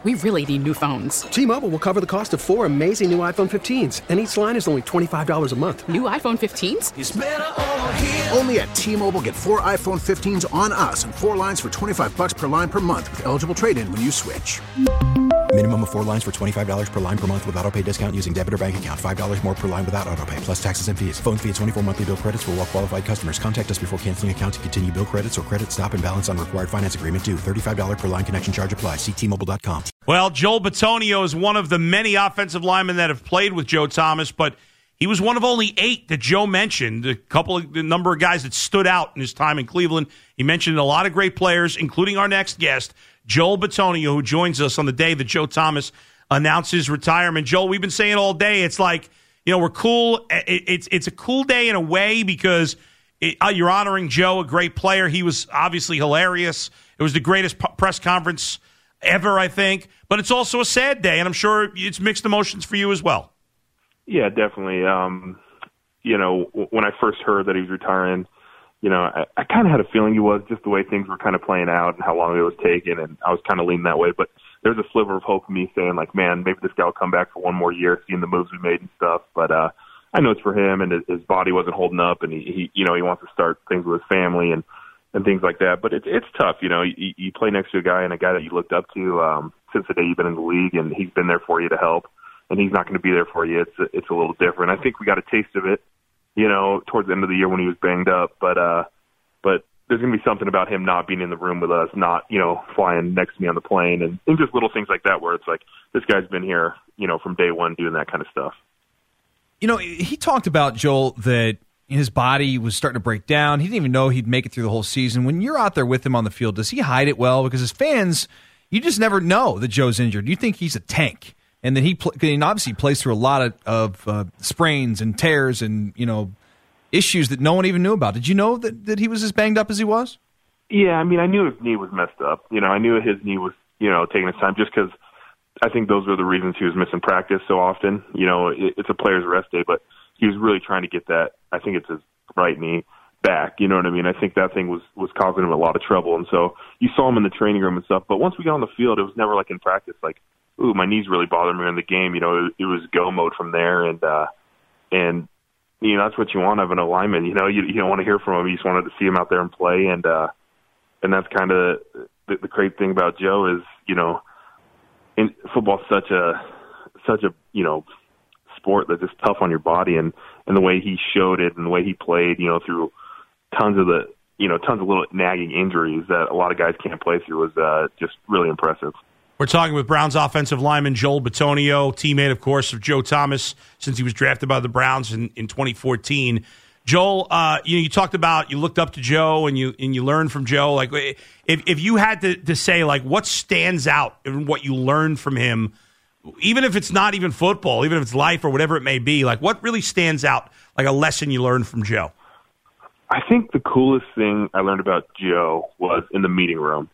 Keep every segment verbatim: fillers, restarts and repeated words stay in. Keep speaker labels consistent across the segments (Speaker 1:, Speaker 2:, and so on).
Speaker 1: We really need new phones.
Speaker 2: T-Mobile will cover the cost of four amazing new iPhone fifteens, and each line is only twenty-five dollars a month.
Speaker 1: New iPhone fifteens?
Speaker 3: It's better over here.
Speaker 4: Only at T-Mobile, get four iPhone fifteens on us and four lines for twenty-five dollars per line per month with eligible trade-in when you switch.
Speaker 5: Minimum of four lines for twenty-five dollars per line per month with autopay discount using debit or bank account. five dollars more per line without autopay, plus taxes and fees. Phone fee at twenty-four monthly bill credits for well-qualified customers. Contact us before canceling account to continue bill credits or credit stop and balance on required finance agreement due. thirty-five dollars per line connection charge applies. See T Mobile dot com.
Speaker 6: Well, Joel Bitonio is one of the many offensive linemen that have played with Joe Thomas, but he was one of only eight that Joe mentioned, a couple of the number of guys that stood out in his time in Cleveland. He mentioned a lot of great players, including our next guest, Joel Bitonio, who joins us on the day that Joe Thomas announced his retirement. Joel, we've been saying all day, it's like, you know, we're cool. It, it's it's a cool day in a way because it, uh, you're honoring Joe, a great player. He was obviously hilarious. It was the greatest p- press conference ever, I think. But it's also a sad day, and I'm sure it's mixed emotions for you as well.
Speaker 7: Yeah, definitely. Um, you know, when I first heard that he was retiring, you know, I, I kind of had a feeling he was, just the way things were kind of playing out and how long it was taking, and I was kind of leaning that way. But there's a sliver of hope in me saying, like, man, maybe this guy will come back for one more year, seeing the moves we made and stuff. But uh, I know it's for him, and his, his body wasn't holding up, and he, he, you know, he wants to start things with his family and, and things like that. But it's it's tough, you know. You, you play next to a guy and a guy that you looked up to um, since the day you've been in the league, and he's been there for you to help, and he's not going to be there for you. It's a, it's a little different. I think we got a taste of it, you know, towards the end of the year when he was banged up. But uh, but there's going to be something about him not being in the room with us, not, you know, flying next to me on the plane, and, and just little things like that where it's like, this guy's been here, you know, from day one doing that kind of stuff.
Speaker 8: You know, he talked about, Joel, that his body was starting to break down. He didn't even know he'd make it through the whole season. When you're out there with him on the field, does he hide it well? Because as fans, you just never know that Joe's injured. You think he's a tank, and that he, pl- and obviously plays through a lot of, of uh, sprains and tears and, you know, issues that no one even knew about. Did you know that, that he was as banged up as he was?
Speaker 7: Yeah, I mean, I knew his knee was messed up. You know, I knew his knee was, you know, taking his time just because I think those were the reasons he was missing practice so often. You know, it, it's a player's rest day, but he was really trying to get that, I think it's his right knee, back. You know what I mean? I think that thing was, was causing him a lot of trouble. And so you saw him in the training room and stuff. But once we got on the field, it was never like in practice, like, ooh, my knee's really bothering me in the game. You know, it, it was go mode from there. And, uh, and, you know, that's what you want of an alignment. You know, you, you don't want to hear from him. You just wanted to see him out there and play. And, uh, and that's kind of the, the great thing about Joe is, you know, in football's such a, such a, you know, sport that's just tough on your body, and, and the way he showed it and the way he played, you know, through tons of the, you know, tons of little nagging injuries that a lot of guys can't play through was uh, just really impressive.
Speaker 6: We're talking with Browns offensive lineman Joel Bitonio, teammate, of course, of Joe Thomas since he was drafted by the Browns in, in twenty fourteen. Joel, uh, you know, you talked about you looked up to Joe and you and you learned from Joe. Like, if if you had to, to say, like, what stands out in what you learned from him, even if it's not even football, even if it's life or whatever it may be, like, what really stands out, like a lesson you learned from Joe?
Speaker 7: I think the coolest thing I learned about Joe was in the meeting room.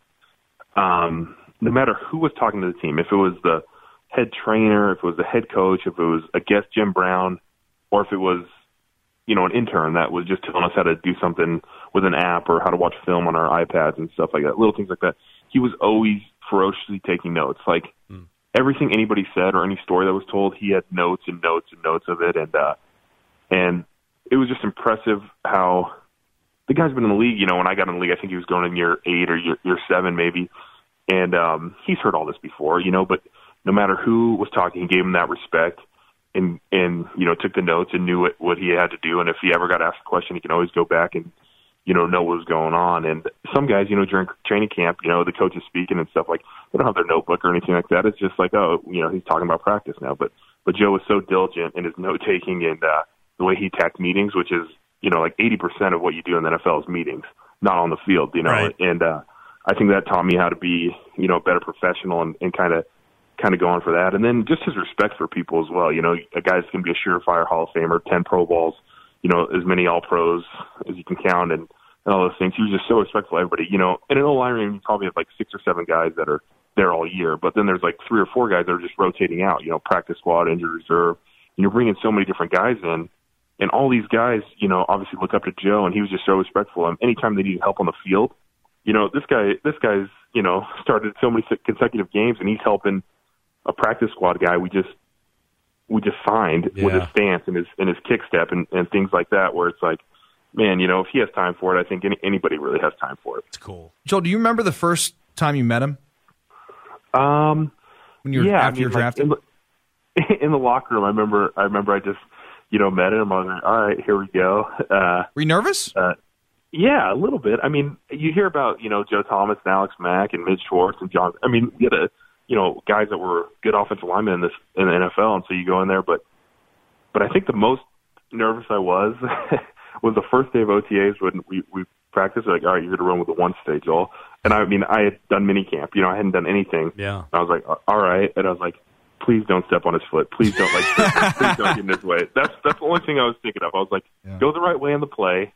Speaker 7: Um, no matter who was talking to the team, if it was the head trainer, if it was the head coach, if it was a guest Jim Brown, or if it was, you know, an intern that was just telling us how to do something with an app or how to watch film on our iPads and stuff like that, little things like that, he was always ferociously taking notes. Like, mm. everything anybody said or any story that was told, he had notes and notes and notes of it. And, uh, and it was just impressive how the guy's been in the league. You know, when I got in the league, I think he was going in year eight or year, year seven maybe. And um, he's heard all this before, you know, but no matter who was talking, he gave him that respect and, and you know, took the notes and knew what, what he had to do. And if he ever got asked a question, he can always go back and, you know, know what was going on. And some guys, you know, during training camp, you know, the coach is speaking and stuff, like, they don't have their notebook or anything like that. It's just like, oh, you know, he's talking about practice now. But but Joe was so diligent in his note-taking and uh, the way he attacked meetings, which is, you know, like eighty percent of what you do in the N F L is meetings, not on the field, you know.
Speaker 6: Right.
Speaker 7: And uh, I think that taught me how to be, you know, a better professional and, and kind of kind of going for that. And then just his respect for people as well. You know, a guy's going to be a surefire Hall of Famer, ten Pro Bowls, you know, as many All-Pros as you can count, and, and all those things. He was just so respectful of everybody. You know, in an O-line room, you probably have like six or seven guys that are there all year, but then there's like three or four guys that are just rotating out, you know, practice squad, injury reserve. And you're bringing so many different guys in, and all these guys, you know, obviously look up to Joe, and he was just so respectful. And anytime they needed help on the field, you know, this guy, this guy's, you know, started so many consecutive games, and he's helping a practice squad guy we just we just signed
Speaker 6: Yeah.
Speaker 7: with his stance and his and his kick step and, and things like that. Where it's like, man, you know, if he has time for it, I think any, anybody really has time for it.
Speaker 6: It's cool.
Speaker 8: Joel, do you remember the first time you met him?
Speaker 7: Um,
Speaker 8: when you were
Speaker 7: yeah,
Speaker 8: after
Speaker 7: I mean,
Speaker 8: you were
Speaker 7: like,
Speaker 8: drafted?
Speaker 7: in, the, in the locker room, I remember. I remember I just, you know, met him. I was like, all right, here we go. Uh,
Speaker 8: were you nervous?
Speaker 7: Uh, yeah, a little bit. I mean, you hear about, you know, Joe Thomas and Alex Mack and Mitch Schwartz and John. I mean, you had a, you know, guys that were good offensive linemen in this in the N F L, and so you go in there. But, but I think the most nervous I was was the first day of O T As when we we practiced. Like, all right, you're going to run with the one stage, Joel. And I mean, I had done minicamp. You know, I hadn't done anything.
Speaker 6: Yeah.
Speaker 7: And I was like, all right. And I was like, please don't step on his foot. Please don't like. Please don't get in his way. That's that's the only thing I was thinking of. I was like,
Speaker 8: Yeah.
Speaker 7: go the right way on the play,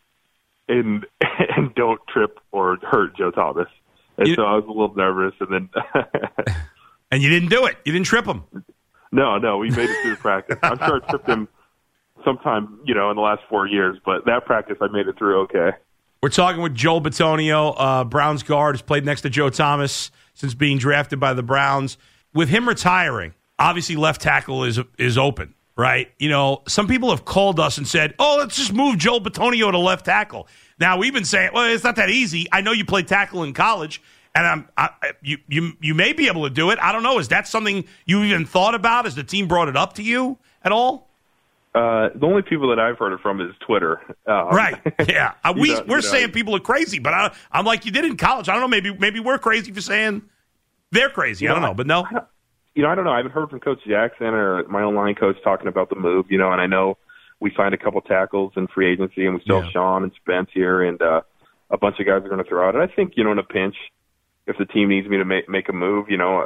Speaker 7: and and don't trip or hurt Joe Thomas. And
Speaker 6: You-
Speaker 7: so I was a little nervous, and then
Speaker 6: And you didn't do it. You didn't trip him.
Speaker 7: no, no, we made it through practice. I'm sure I tripped him sometime, you know, in the last four years, but that practice I made it through okay.
Speaker 6: We're talking with Joel Bitonio, uh, Browns guard, has played next to Joe Thomas since being drafted by the Browns. With him retiring, obviously left tackle is is open, right? You know, some people have called us and said, oh, let's just move Joel Bitonio to left tackle. Now, we've been saying, well, it's not that easy. I know you played tackle in college, and I'm, I, you, you, you may be able to do it. I don't know. Is that something you even thought about? Has the team brought it up to you at all?
Speaker 7: Uh, the only people that I've heard it from is Twitter. Um,
Speaker 6: Right. Yeah. Uh, we,
Speaker 7: you know,
Speaker 6: we're
Speaker 7: you know,
Speaker 6: saying people are crazy, but I, I'm like, you did in college. I don't know. Maybe maybe we're crazy for saying they're crazy.
Speaker 7: You
Speaker 6: I don't
Speaker 7: know,
Speaker 6: know. But no.
Speaker 7: You know, I don't know. I haven't heard from Coach Jackson or my own line coach talking about the move, you know, and I know we signed a couple tackles in free agency, and we still
Speaker 6: Yeah.
Speaker 7: have Sean and Spence here, and uh, a bunch of guys are going to throw out. And I think, you know, in a pinch, if the team needs me to make, make a move, you know,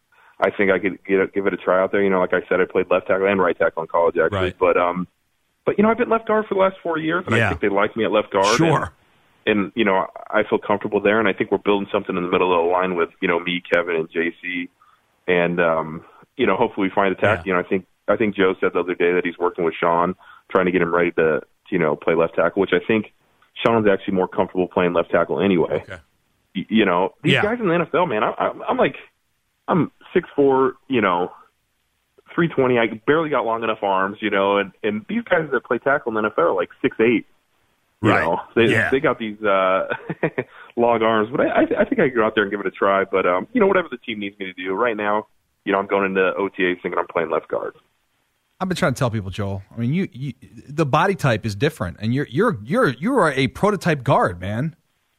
Speaker 7: I think I could get a, give it a try out there. You know, like I said, I played left tackle and right tackle in college, actually.
Speaker 6: Right.
Speaker 7: But, um, but you know, I've been left guard for the last four years, and
Speaker 6: Yeah.
Speaker 7: I think they like me at left guard.
Speaker 6: Sure.
Speaker 7: And, and, you know, I feel comfortable there, and I think we're building something in the middle of the line with, you know, me, Kevin, and J C. And, um, you know, hopefully we find a tackle.
Speaker 6: Yeah.
Speaker 7: You know, I think I think Joe said the other day that he's working with Sean, trying to get him ready to, you know, play left tackle, which I think Sean's actually more comfortable playing left tackle anyway.
Speaker 6: Okay.
Speaker 7: Y- You know, these
Speaker 6: Yeah.
Speaker 7: guys in the N F L, man, I, I'm, I'm like, I'm six foot four, you know, three twenty. I barely got long enough arms, you know, and, and these guys that play tackle in the N F L are like six eight. You
Speaker 6: Right.
Speaker 7: know, they
Speaker 6: Yeah.
Speaker 7: they got these uh, long arms, but I, I I think I could go out there and give it a try. But um, you know, whatever the team needs me to do right now, you know, I'm going into O T As thinking I'm playing left guard.
Speaker 8: I've been trying to tell people, Joel. I mean, you, you the body type is different, and you're you're you're you are a prototype guard, man.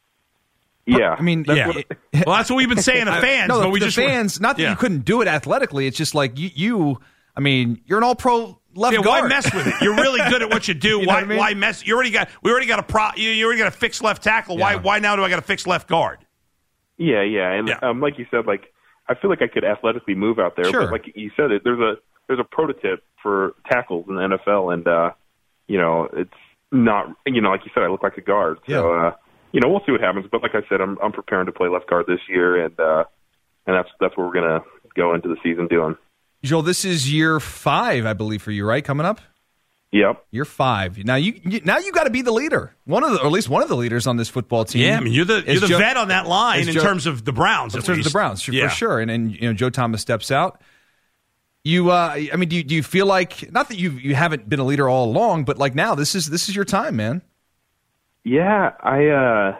Speaker 7: Yeah,
Speaker 8: I mean,
Speaker 7: that's
Speaker 6: Yeah.
Speaker 7: what-
Speaker 6: Well, that's what we've been saying to fans.
Speaker 8: no,
Speaker 6: but
Speaker 8: the,
Speaker 6: we
Speaker 8: the
Speaker 6: just
Speaker 8: fans. Not that
Speaker 6: Yeah.
Speaker 8: you couldn't do it athletically. It's just like you. you I mean, you're an all-pro left
Speaker 6: Yeah,
Speaker 8: guard.
Speaker 6: why mess with it? You're really good at what you do.
Speaker 8: You know
Speaker 6: why?
Speaker 8: what I mean?
Speaker 6: Why mess? You already got. We already got a pro. You, you already got a fixed left tackle. Why?
Speaker 8: Yeah.
Speaker 6: Why now do I got a fixed left guard?
Speaker 7: Yeah, yeah, and
Speaker 6: Yeah.
Speaker 7: Um, like you said, like I feel like I could athletically move out there,
Speaker 8: Sure.
Speaker 7: but like you said, it there's a there's a prototype for tackles in the N F L, and uh, you know it's not you know like you said, I look like a guard, so
Speaker 8: Yeah.
Speaker 7: uh, you know we'll see what happens. But like I said, I'm I'm preparing to play left guard this year, and uh, and that's that's what we're gonna go into the season doing.
Speaker 8: Joel, this is year five, I believe, for you, right? Coming up.
Speaker 7: Yep.
Speaker 8: Year five. Now you, you now you got to be the leader, one of the, or at least one of the leaders on this football team.
Speaker 6: Yeah, I mean you're the
Speaker 8: Is
Speaker 6: you're the
Speaker 8: Joe-
Speaker 6: vet on that line
Speaker 8: is
Speaker 6: in
Speaker 8: Joe-
Speaker 6: terms of the Browns.
Speaker 8: in
Speaker 6: at
Speaker 8: terms of
Speaker 6: least.
Speaker 8: the Browns, for,
Speaker 6: Yeah.
Speaker 8: for sure. And and you know Joe Thomas steps out. You, uh, I mean, do you, do you feel like not that you you haven't been a leader all along, but like now this is this is your time, man.
Speaker 7: Yeah, I, uh,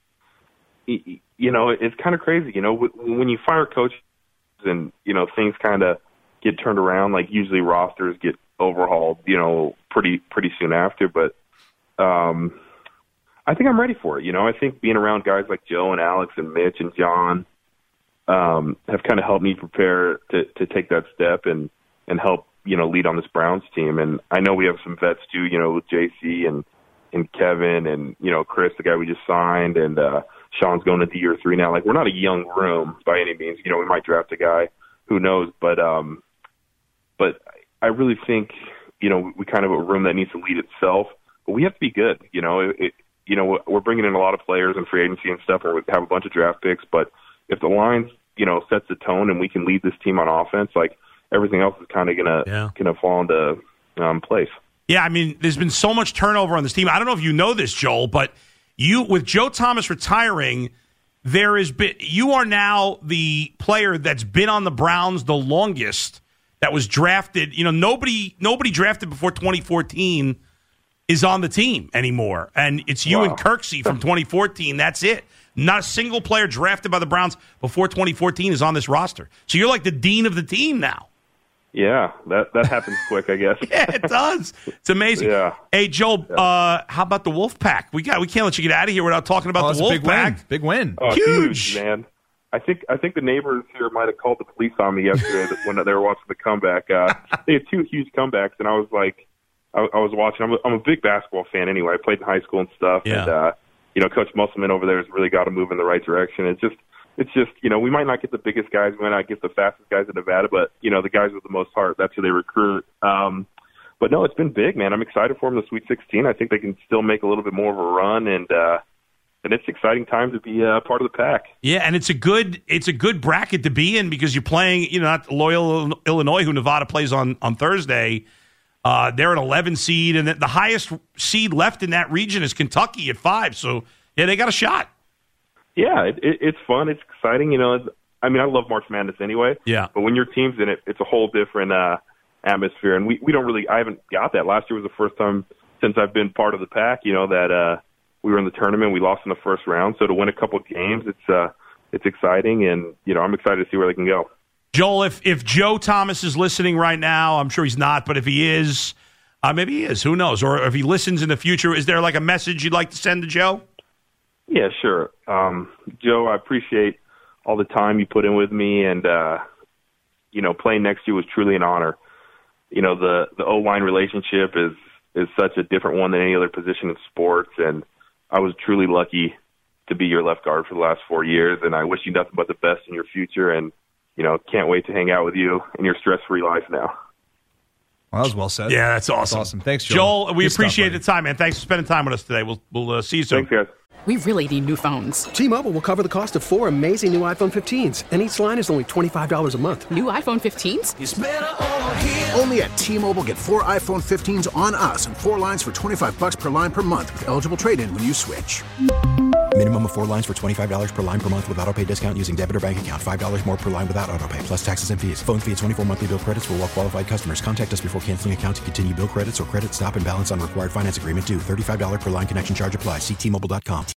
Speaker 7: y- you know, it's kind of crazy. You know, wh- when you fire coaches and, you know, things kind of get turned around, like usually rosters get overhauled, you know, pretty, pretty soon after. But um, I think I'm ready for it. You know, I think being around guys like Joe and Alex and Mitch and John um, have kind of helped me prepare to, to take that step and, and help, you know, lead on this Browns team. And I know we have some vets too, you know, with J C and, and Kevin and, you know, Chris, the guy we just signed, and uh, Sean's going into year three now. Like, we're not a young room by any means. You know, we might draft a guy, who knows, but um, but I really think, you know, we kind of have a room that needs to lead itself, but we have to be good. You know, it, it, you know, we're bringing in a lot of players in free agency and stuff, and we have a bunch of draft picks, but if the lines, you know, sets the tone and we can lead this team on offense, like, everything else is kind of gonna
Speaker 6: Yeah.
Speaker 7: gonna fall into um, place.
Speaker 6: Yeah, I mean, there's been so much turnover on this team. I don't know if you know this, Joel, but you with Joe Thomas retiring, there has been, you are now the player that's been on the Browns the longest, that was drafted. You know, nobody nobody drafted before twenty fourteen is on the team anymore. And it's you
Speaker 7: Wow.
Speaker 6: and Kirksey from twenty fourteen. That's it. Not a single player drafted by the Browns before twenty fourteen is on this roster. So you're like the dean of the team now.
Speaker 7: Yeah, that that happens quick, I guess.
Speaker 6: Yeah, it does. It's amazing.
Speaker 7: Yeah.
Speaker 6: Hey, Joel,
Speaker 7: Yeah.
Speaker 6: uh, how about the Wolfpack? We got we can't let you get out of here without talking about
Speaker 8: Oh,
Speaker 6: the
Speaker 8: it's a big win.
Speaker 6: Wolfpack.
Speaker 8: Big win.
Speaker 7: Oh,
Speaker 6: Huge.
Speaker 7: man. I think I think the neighbors here might have called the police on me yesterday when they were watching the comeback. Uh, they had two huge comebacks, and I was like, I, I was watching. I'm a, I'm a big basketball fan anyway. I played in high school and stuff,
Speaker 6: Yeah.
Speaker 7: and uh, you know, Coach Musselman over there has really got to move in the right direction. It's just, it's just, you know, we might not get the biggest guys, we might not get the fastest guys in Nevada, but you know, the guys with the most heart, that's who they recruit. Um, but no, it's been big, man. I'm excited for them. The Sweet sixteen. I think they can still make a little bit more of a run, and uh, and it's an exciting time to be uh, part of the pack.
Speaker 6: Yeah, and it's a good it's a good bracket to be in because you're playing, you know, not Loyola Illinois, who Nevada plays on on Thursday. Uh, they're an eleven seed, and the highest seed left in that region is Kentucky at five. So yeah, they got a shot.
Speaker 7: Yeah, it, it, it's fun. It's exciting. You know, it's, I mean, I love March Madness anyway.
Speaker 6: Yeah.
Speaker 7: But when your team's in it, it's a whole different uh, atmosphere. And we, we don't really, I haven't got that. Last year was the first time since I've been part of the pack, you know, that uh, we were in the tournament. We lost in the first round. So to win a couple of games, it's uh, it's exciting. And, you know, I'm excited to see where they can go.
Speaker 6: Joel, if, if Joe Thomas is listening right now, I'm sure he's not, but if he is, uh, maybe he is. Who knows? Or if he listens in the future, is there like a message you'd like to send to Joe?
Speaker 7: Yeah, sure. Um, Joe, I appreciate all the time you put in with me, and, uh, you know, playing next to you was truly an honor. You know, the, the O-line relationship is, is such a different one than any other position in sports, and I was truly lucky to be your left guard for the last four years, and I wish you nothing but the best in your future, and, you know, can't wait to hang out with you in your stress-free life now.
Speaker 8: Well, that was well said.
Speaker 6: Yeah, that's awesome.
Speaker 8: That's awesome. Thanks, Joel.
Speaker 6: Joel, we
Speaker 8: Good stuff,
Speaker 6: appreciate
Speaker 8: buddy.
Speaker 6: the time, man. Thanks for spending time with us today. We'll, we'll uh, see you soon.
Speaker 7: Thanks, guys.
Speaker 1: We really need new phones.
Speaker 2: T-Mobile will cover the cost of four amazing new iPhone fifteens, and each line is only twenty-five dollars a month.
Speaker 1: New iPhone fifteens?
Speaker 4: Only at T-Mobile, get four iPhone fifteens on us and four lines for twenty-five bucks per line per month with eligible trade-in when you switch.
Speaker 5: Minimum of four lines for twenty-five dollars per line per month with autopay discount using debit or bank account. five dollars more per line without autopay, plus taxes and fees. Phone fee at twenty-four monthly bill credits for well-qualified customers. Contact us before canceling account to continue bill credits or credit stop and balance on required finance agreement due. thirty-five dollars per line connection charge applies. See T Mobile dot com.